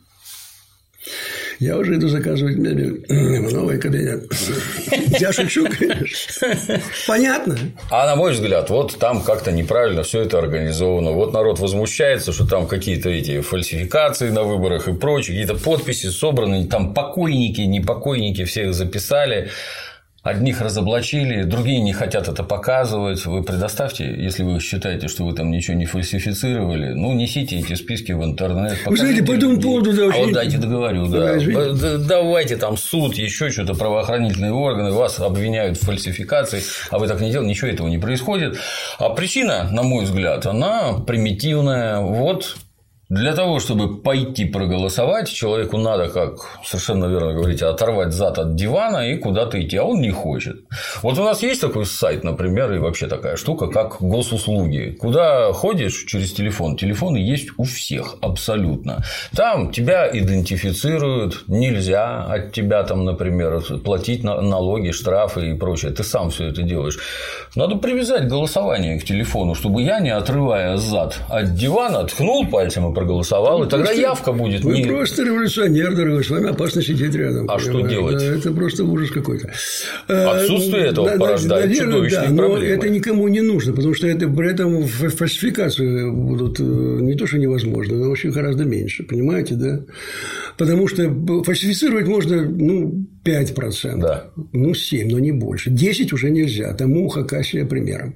я уже иду заказывать мебель в новый кабинет. Я шучу, конечно. Понятно? А на мой взгляд, вот там как-то неправильно все это организовано. Вот народ возмущается, что там какие-то эти фальсификации на выборах и прочее, какие-то подписи собраны, там покойники, не покойники, всех записали. Одних разоблачили, другие не хотят это показывать. Вы предоставьте, если вы считаете, что вы там ничего не фальсифицировали, ну, несите эти списки в интернет. Вы знаете, по этому поводу... Да, а вот дайте договорю, да. да. Давайте там суд, еще что-то, правоохранительные органы, вас обвиняют в фальсификации, а вы так не делаете, ничего этого не происходит. А причина, на мой взгляд, она примитивная. Вот. Для того, чтобы пойти проголосовать, человеку надо, как совершенно верно говорите, оторвать зад от дивана и куда-то идти, а он не хочет. Вот у нас есть такой сайт, например, и вообще такая штука, как госуслуги. Куда ходишь через телефон? Телефоны есть у всех абсолютно. Там тебя идентифицируют, нельзя от тебя там, например, платить налоги, штрафы и прочее. Ты сам все это делаешь. Надо привязать голосование к телефону, чтобы я, не отрывая зад от дивана, ткнул пальцем и проголосовал, вы и тогда просто, явка будет. Вы не... просто революционер, дорогой, с вами опасно сидеть рядом. А понимаете? Что делать? Да, это просто ужас какой-то. Отсутствие этого да, порождает наверное, чудовищные да, проблемы. Но это никому не нужно, потому что это, при этом фальсификации будут не то, что невозможно, но очень гораздо меньше. Понимаете, да? Потому что фальсифицировать можно, ну, пять процентов, да. ну, семь процентов, но не больше. десять процентов уже нельзя. Тому Хакасия примером.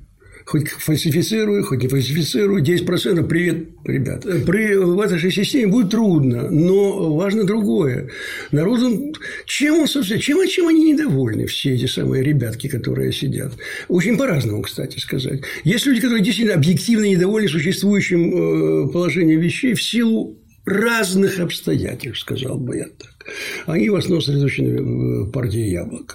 Хоть фальсифицирую, хоть не фальсифицирую, десять процентов привет, ребят. При, в этой же системе будет трудно, но важно другое. Народ, он, чем он, собственно, чем, чем они недовольны, все эти самые ребятки, которые сидят? Очень по-разному, кстати сказать. Есть люди, которые действительно объективно недовольны существующим положением вещей в силу разных обстоятельств, сказал бы я так. Они в основном сосредоточены в партии «Яблоко».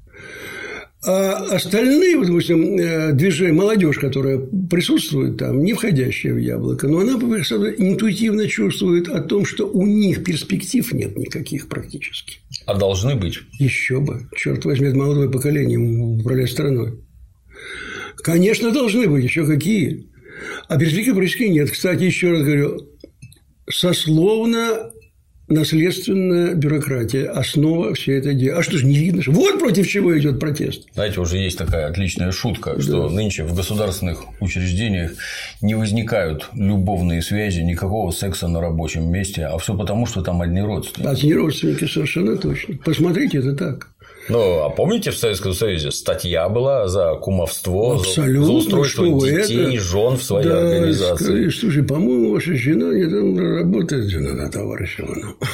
А остальные, вот, допустим, движения, молодежь, которая присутствует там, не входящая в «Яблоко», но она интуитивно чувствует о том, что у них перспектив нет никаких практически. А должны быть? Еще бы. Черт возьми, это молодое поколение управлять страной. Конечно, должны быть. Еще какие? А перспектив практически нет. Кстати, еще раз говорю, сословно наследственная бюрократия, основа всей этой идеи. А что ж не видно? Вот против чего идет протест. Знаете, уже есть такая отличная шутка, да. что нынче в государственных учреждениях не возникают любовные связи, никакого секса на рабочем месте, а все потому, что там одни родственники. Одни родственники, совершенно точно. Посмотрите, это так. Ну, а помните, в Советском Союзе статья была за кумовство, абсолютно, за устройство детей, это... жен в своей да, организации. Скажи, слушай, по-моему, ваша жена не там работает, жена товарища.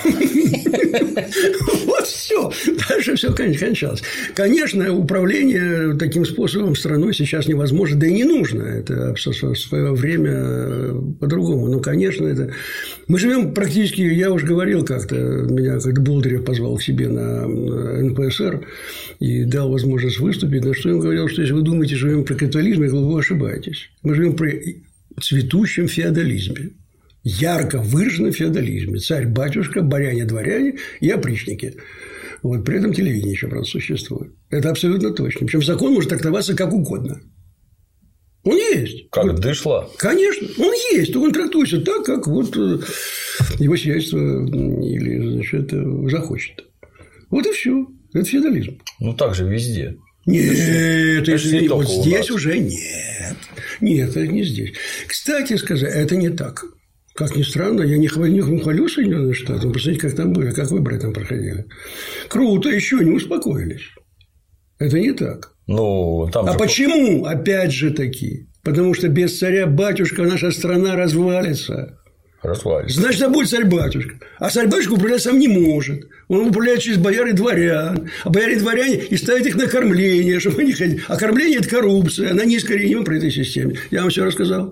Вот все. Дальше все кончалось. Конечно, управление таким способом страной сейчас невозможно, да и не нужно. Это в свое время по-другому. Но, конечно, это. Мы живем практически, я уже говорил как-то, меня как-то Болдырев позвал к себе на эн пэ эс эр и дал возможность выступить, на что я говорил, что если вы думаете, что живем при капитализме, вы ошибаетесь. Мы живем при цветущем феодализме, ярко выраженном феодализме. Царь-батюшка, баряне-дворяне и опричники. Вот, при этом телевидение еще, правда, существует. Это абсолютно точно. Причем закон может трактоваться как угодно. Он есть. Как вот. дышло? Конечно, он есть. Он трактуется так, как вот его сиятельство или, значит, захочет. Вот и все. Это феодализм. Ну, так же везде. Нет, это, это не вот здесь уже нет. Нет, это не здесь. Кстати сказать, это не так. Как ни странно, я не хвалю Соединенные Штаты. Посмотрите, как там были, как выборы там проходили. Круто, еще не успокоились. Это не так. Ну, там а же... почему? Опять же таки. Потому что без царя-батюшка наша страна развалится. Развалится. Значит, это будет царь-батюшка. А царь-батюшка управлять сам не может. Он управляет через бояр и дворян. А бояре и дворяне и ставят их на кормление, чтобы они ходили. А кормление – это коррупция. Она неискоренима при этой системе. Я вам все рассказал.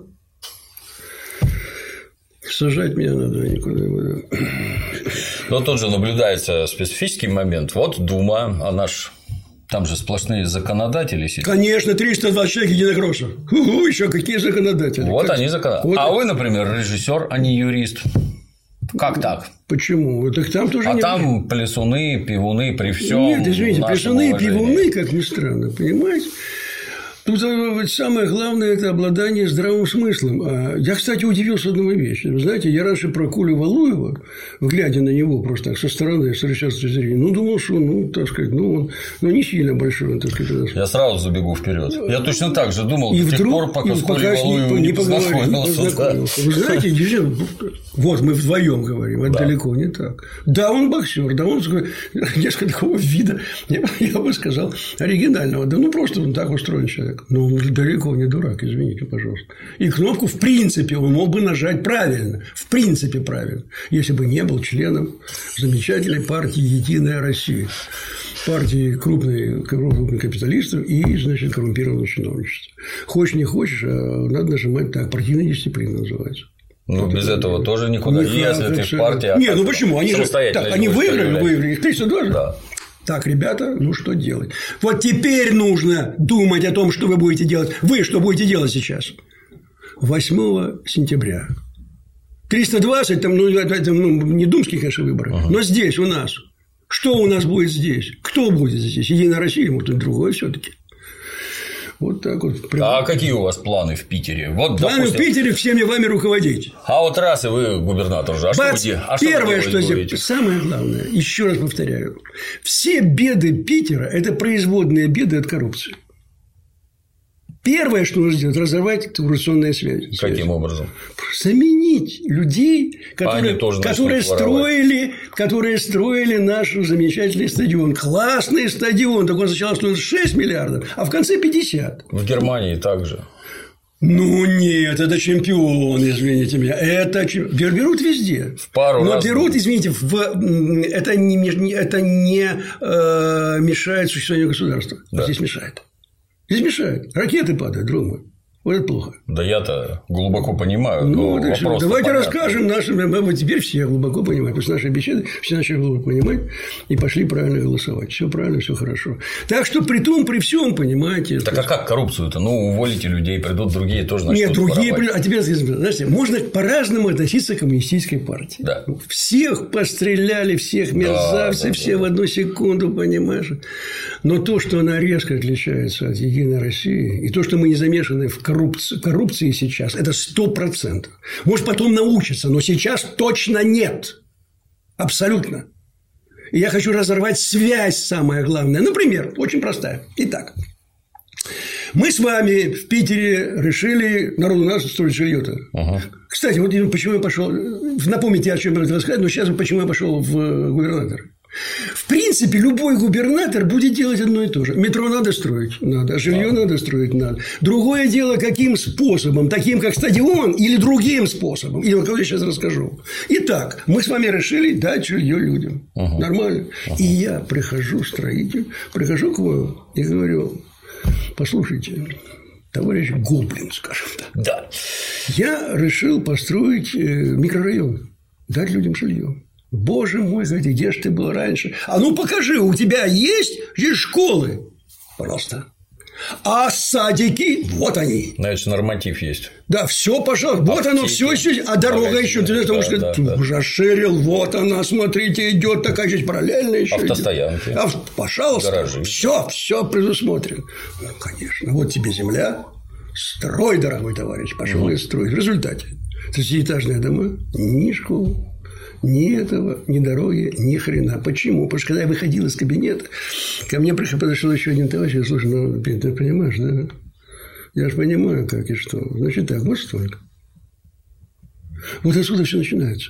Сажать меня надо никуда не буду. Но тут же наблюдается специфический момент. Вот Дума, а наш... Там же сплошные законодатели сидят. Конечно, триста двадцать человек единокроссов. Угу, еще какие законодатели. Вот как... они законодатели. Вот... А вы, например, режиссер, а не юрист. Как так? Почему? Так там тоже а не там было. Плясуны, пивуны при всем. Нет, извините, плясуны и пивуны, как ни странно, понимаете? Тут самое главное – это обладание здравым смыслом. Я, кстати, удивился одной вещи. Вы знаете, я раньше про Колю Валуева, глядя на него просто так со стороны, с режиссерской зрения, ну, думал, что, ну, так сказать, ну, он ну, не сильно большой, он, так сказать. Я сразу забегу вперед. Я точно так же думал и до тех пор, пока с Колей Валуевым не познакомился. Вы знаете, действительно, вот мы вдвоем говорим, это да. далеко не так. Да, он боксер, да, он несколько такого вида, я, я бы сказал, оригинального. Да, ну, просто он так устроен человек. Но он далеко не дурак, извините, пожалуйста. И кнопку, в принципе, он мог бы нажать правильно. В принципе, правильно. Если бы не был членом замечательной партии «Единая Россия». Партии крупных, крупных капиталистов и, значит, коррумпированного чиновничества. Хочешь, не хочешь, а надо нажимать так. Партийная дисциплина называется. Ну, вот без это этого тоже никуда. Никак, если ты в партии. Нет, ну почему? Они же так, они выиграли, выиграли. Их триста двадцать. Да. Так, ребята, ну что делать? Вот теперь нужно думать о том, что вы будете делать. Вы что будете делать сейчас? восьмого сентября. триста двадцать, там, ну, это ну, не думские, конечно, выборы, ага. но здесь у нас. Что у нас будет здесь? Кто будет здесь? Единая Россия, может, другое все-таки. Вот так вот. А какие у вас планы в Питере? Вот, планы допустим... в Питере всеми вами руководить. А вот раз и вы губернатор же. А Бац, что вы, а первое, что, что здесь, самое главное, еще раз повторяю, все беды Питера – это производные беды от коррупции. Первое, что нужно сделать, разорвать коррупционные связи. Каким образом? Заменить людей, которые, которые, строили, которые строили наш замечательный стадион. Классный стадион. Так он сначала стоил шесть миллиардов, а в конце пятьдесят. В Германии также. Ну, нет, это чемпион, извините меня. Это чемпион. Берут везде. В пару Но раз берут, извините, в... это не, это не э, мешает существованию государства. Да. Здесь мешает. Здесь мешает. Ракеты падают, друг мой. Вот это плохо. Да я-то глубоко понимаю. Ну, давайте понятный. Расскажем нашим. Мы теперь все глубоко понимаем. Потому что наши беседы все начали глубоко понимать и пошли правильно голосовать. Все правильно, все хорошо. Так что при том, при всем, понимаете. Так а как коррупцию-то? Ну, уволите людей, придут другие тоже начнут. Нет, другие придут. А теперь, знаете, можно по-разному относиться к коммунистической партии. Да. Всех постреляли, всех мерзавцев, да, да, все да. в одну секунду, понимаешь. Но то, что она резко отличается от Единой России, и то, что мы не замешаны в коррупции, коррупции сейчас, это сто процентов. Может, потом научатся, но сейчас точно нет. Абсолютно. И я хочу разорвать связь, самое главное. Например, очень простая. Итак, мы с вами в Питере решили народу нас строить жилье-то. Ага. Кстати, вот почему я пошел. Напомните, о чем я хотел сказать, но сейчас почему я пошел в губернаторы. В принципе, любой губернатор будет делать одно и то же. Метро надо строить, надо. Жилье да. надо строить, надо. Другое дело, каким способом. Таким, как стадион, или другим способом. И вот я сейчас расскажу. Итак, мы с вами решили дать жилье людям. Угу. Нормально. Угу. И я прихожу, строитель, прихожу к вам и говорю: послушайте, товарищ Гоблин, скажем так. Да. Я решил построить микрорайон, дать людям жилье. Боже мой, говорите, где же ты был раньше? А ну покажи, у тебя есть есть школы? Пожалуйста. А садики, вот они. Значит, норматив есть. Да, все, пожалуйста. Вот аптеки, оно, все еще. А дорога магазины, еще, ты потому да, что да, да. расширил, вот она, смотрите, идет такая чуть параллельно еще. Автостоянки. А, пожалуйста. Гаражи. Все, все предусмотрено. Ну, конечно. Вот тебе земля. Строй, дорогой товарищ. Пошел угу. и строй. В результате тридцатиэтажные дома, ни школы. Ни этого, ни дороги, ни хрена. Почему? Потому что когда я выходил из кабинета, ко мне подошел еще один товарищ и говорит: слушай, ну ты понимаешь, да? Я же понимаю, как и что. Значит так, вот столько. Вот отсюда все начинается.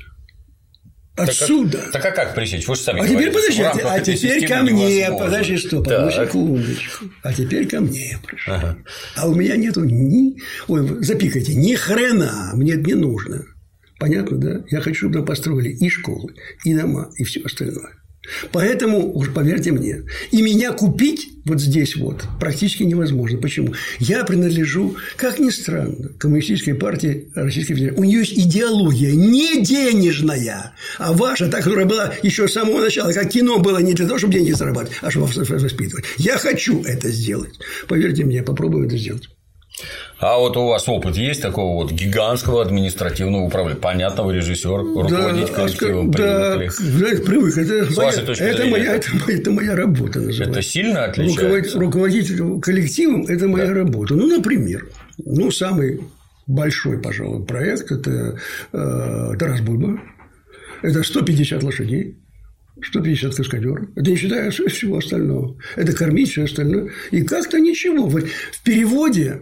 Отсюда. Так, так а как пресечь? Вы же сами а говорите, теперь подождите, а теперь ко мне, подожди, что, да. секундочку. А теперь ко мне я пришел. Ага. А у меня нету ни. Ой, запикайте, ни хрена мне это не нужно. Понятно, да? Я хочу, чтобы построили и школы, и дома, и все остальное. Поэтому, уж поверьте мне, и меня купить вот здесь вот практически невозможно. Почему? Я принадлежу, как ни странно, Коммунистической партии Российской Федерации. У нее есть идеология не денежная, а ваша, та, которая была еще с самого начала, как кино было не для того, чтобы деньги зарабатывать, а чтобы воспитывать. Я хочу это сделать. Поверьте мне, попробуем это сделать. А вот у вас опыт есть такого вот гигантского административного управления? Понятно, вы режиссер, руководить да, коллективом да, привыкли. Да, привык. Это, с вашей точки это, зрения, моя, это, это моя работа называется. Это сильно отличается? Руководить, руководить коллективом – это моя да. работа. Ну, например, ну, самый большой, пожалуй, проект – это э, Тарас Бульба. Это сто пятьдесят лошадей. сто пятьдесят каскадеров. Это не считая всего остального. Это кормить все остальное. И как-то ничего. В переводе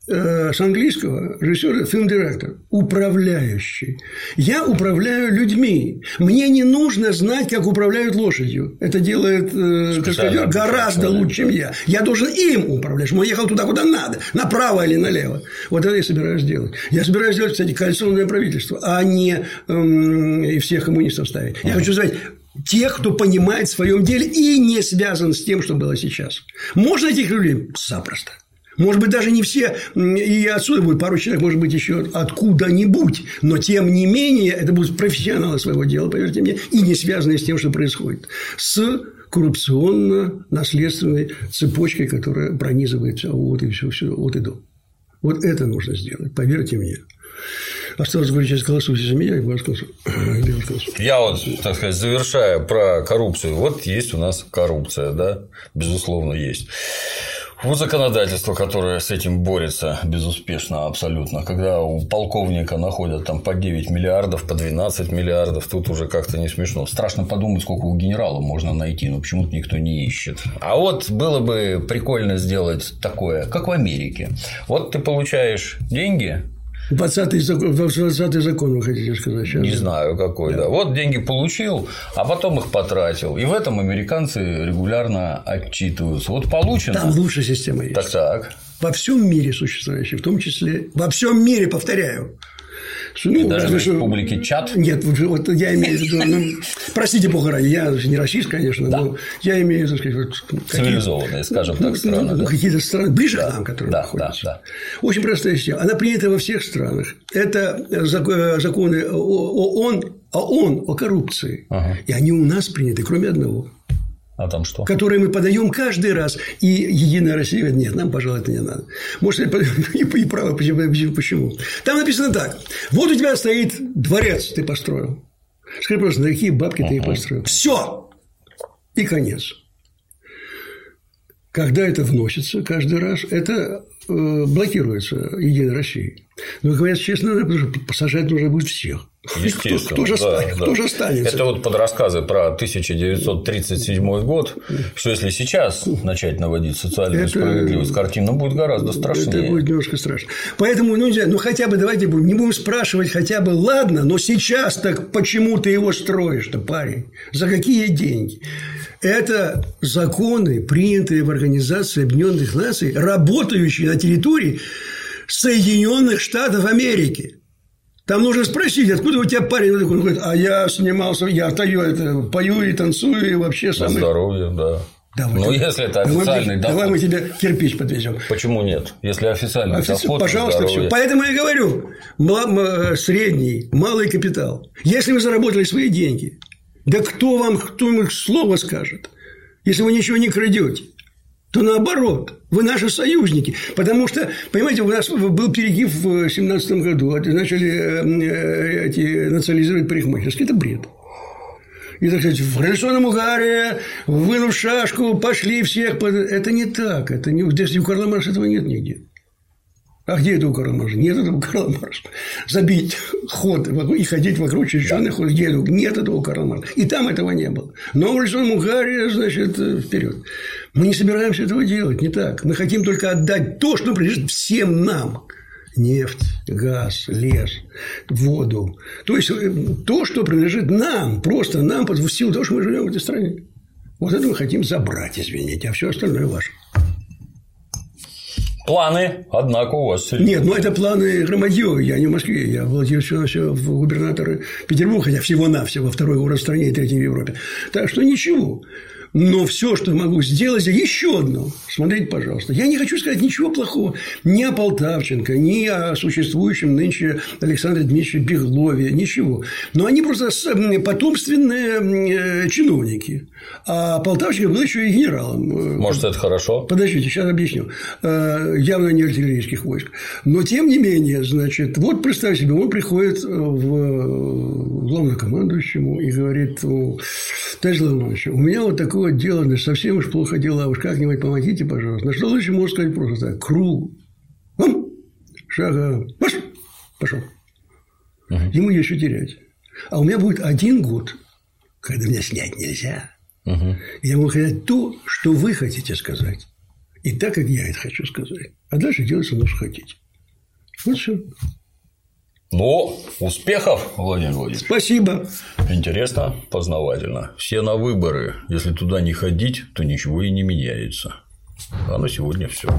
с английского режиссер, фильм-директор, управляющий. Я управляю людьми. Мне не нужно знать, как управляют лошадью. Это делает э, каскадер гораздо лучше, чем я. Я должен им управлять. Он ехал туда, куда надо. Направо или налево. Вот это я собираюсь делать. Я собираюсь сделать, кстати, коалиционное правительство, а не эм, и всех коммунистов ставить. Я хочу сказать, тех, кто понимает в своем деле и не связан с тем, что было сейчас. Можно этих людей? Запросто. Может быть, даже не все, и отсюда будет пару человек, может быть, еще откуда-нибудь, но тем не менее, это будут профессионалы своего дела, поверьте мне, и не связанные с тем, что происходит, с коррупционно-наследственной цепочкой, которая пронизывает все от и все, все от и до. Вот это нужно сделать, поверьте мне. Осталось говорить, сейчас голосуйте за меня, и голосуйте. Я вот, так сказать, завершая про коррупцию. Вот есть у нас коррупция, да, безусловно, есть. Вот законодательство, которое с этим борется безуспешно абсолютно. Когда у полковника находят там по девять миллиардов, по двенадцать миллиардов, тут уже как-то не смешно. Страшно подумать, сколько у генерала можно найти, но почему-то никто не ищет. А вот было бы прикольно сделать такое, как в Америке. Вот ты получаешь деньги. двадцатый закон, двадцатый закон, вы хотите сказать сейчас? Не знаю, какой, да. да. Вот деньги получил, а потом их потратил. И в этом американцы регулярно отчитываются. Вот получено. Там лучшая система есть. Так, так. во всем мире существующих, в том числе во всем мире, повторяю. Ну, даже в республике Чад? Нет, вот я имею в виду, ну, простите, бога ради, я не расист, конечно, да. но я имею в виду, сказать, вот, цивилизованные, скажем так, страны. Ну, да. Какие-то страны ближе да. к нам, которые да, находятся. Да, да. Очень простая система. Она принята во всех странах. Это законы ООН, ООН о коррупции. Ага. И они у нас приняты, кроме одного. А там что? Которые мы подаем каждый раз. И Единая Россия говорит: нет, нам, пожалуй, это не надо. Может, и, и право почему. Там написано так: вот у тебя стоит дворец, ты построил. Скажи просто, на какие бабки uh-huh. ты их построил. Все. И конец. Когда это вносится каждый раз, это блокируется Единой Россией. Но, говорят честно, посажать нужно будет всех. Естественно. Кто, кто, же, да, станет, да. кто же останется? Это вот под рассказы про тысяча девятьсот тридцать седьмой год, что если сейчас начать наводить социальную это... справедливость, картина будет гораздо страшнее. Это будет немножко страшно. Поэтому, ну, ну хотя бы давайте не будем спрашивать, хотя бы ладно, но сейчас так почему ты его строишь-то, парень? За какие деньги? Это законы, принятые в Организации Объединенных Наций, работающие на территории Соединенных Штатов Америки. Там нужно спросить, откуда у тебя парень такой, он говорит: а я снимался, я таю, это, пою и танцую, и вообще самое. Здоровье, да. Давай, ну, если это официальный давай, доход. Давай мы тебе кирпич подвезем. Почему нет? Если официальный Офици... доход, пожалуйста, все. Поэтому я говорю: средний, малый капитал. Если вы заработали свои деньги, да кто вам, кто вам слово скажет, если вы ничего не крадете? То наоборот, вы наши союзники. Потому что, понимаете, у нас был перегиб в семнадцатом году. Начали эти национализировать парикмахерские. Это бред. И, так сказать, в революционном угаре, вынув шашку, пошли всех. Это не так. Это не... У Карла Маркса этого нет нигде. А где это у Карла Маркса? Нет этого у Карла Маркса. Забить ход и ходить вокруг чищенный ход. Где это? Нет этого у Карла Маркса. И там этого не было. Но в революционном угаре, значит, вперед. Мы не собираемся этого делать. Не так. Мы хотим только отдать то, что принадлежит всем нам. Нефть, газ, лес, воду. То есть, то, что принадлежит нам. Просто нам, в силу того, что мы живем в этой стране. Вот это мы хотим забрать, извините. А все остальное ваше. Планы, однако, у вас... Нет, ну, это планы Громадьева. Я не в Москве. Я владею все в губернаторы Петербурга, хотя всего-навсего второй город в стране и третий в Европе. Так что ничего. Но все, что могу сделать, еще одно. Смотрите, пожалуйста. Я не хочу сказать ничего плохого ни о Полтавченко, ни о существующем нынче Александре Дмитриевиче Беглове. Ничего. Но они просто потомственные чиновники. А Полтавченко был еще и генералом. Может, это хорошо? Подождите, сейчас объясню. Явно не артиллерийских войск. Но, тем не менее, значит, вот представь себе, он приходит в главнокомандующему и говорит: товарищ главнокомандующий, у меня вот такое дело, значит, совсем уж плохо дела, уж как-нибудь помогите, пожалуйста. На что лучше можно сказать просто так: круг, вон, шага, марш, пошел. Угу. Ему еще терять. А у меня будет один год, когда меня снять нельзя. Угу. Я могу сказать то, что вы хотите сказать. И так, как я это хочу сказать. А дальше делайте, ну, что хотите. Вот все. Ну, успехов, Владимир Владимирович. Спасибо. Интересно, познавательно. Все на выборы. Если туда не ходить, то ничего и не меняется. А на сегодня все.